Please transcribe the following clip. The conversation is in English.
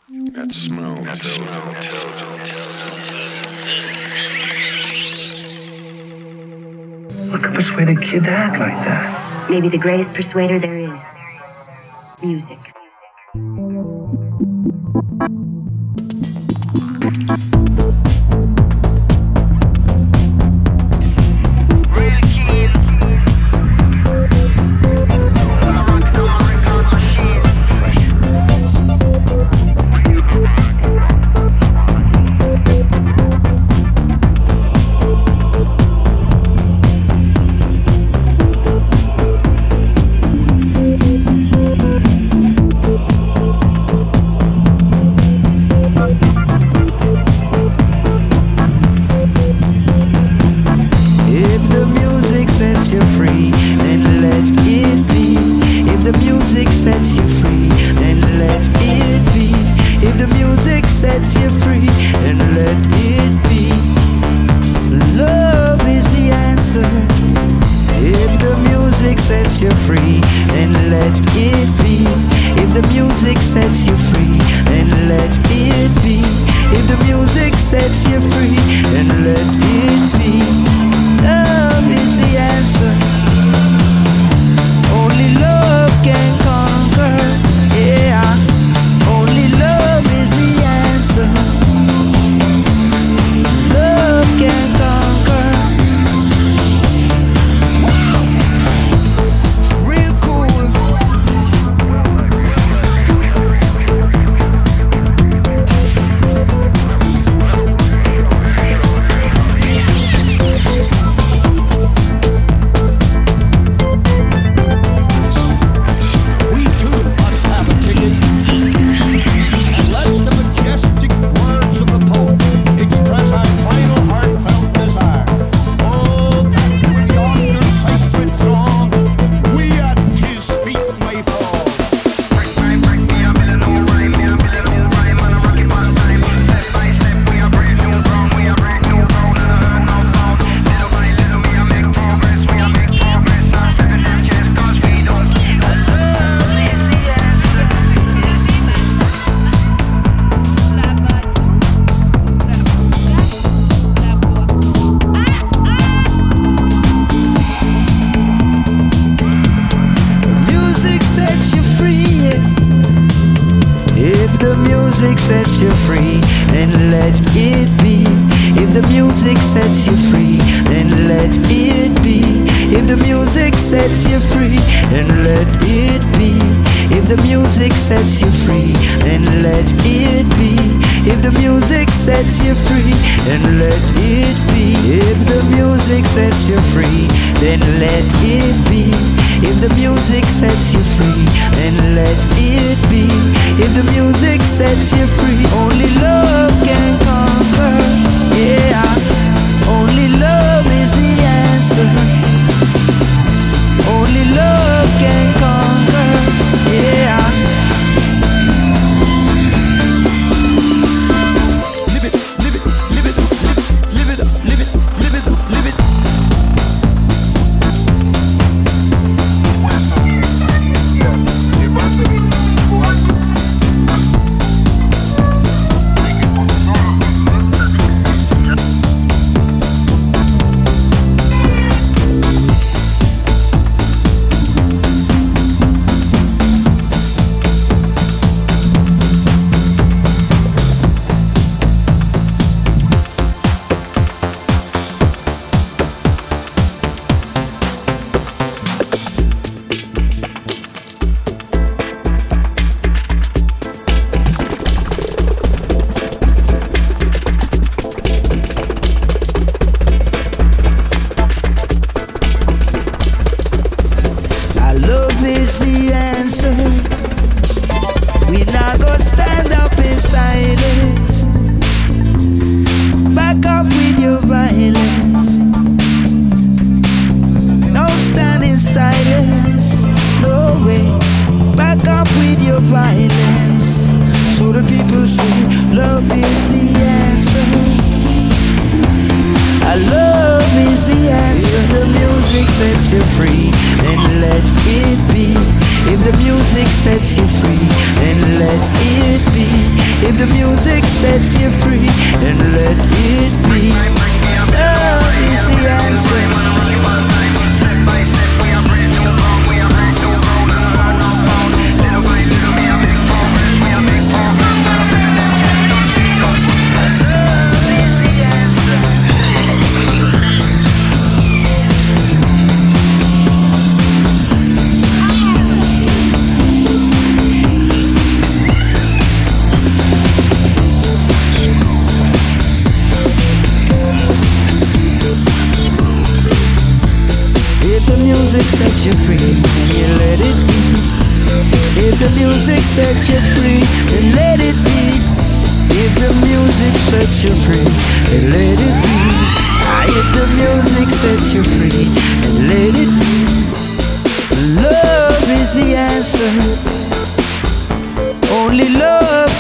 That smell. What could persuade a kid to act like that? Maybe the greatest persuader there is. Music. If the music sets you free, then let it be. the music sets you free, and let it be. Love is the answer. Music sets you free, and you let it be. If the music sets you free, then let it be. If the music sets you free, then let it be. If the music sets you free, then let it be. Love is the answer. Only love.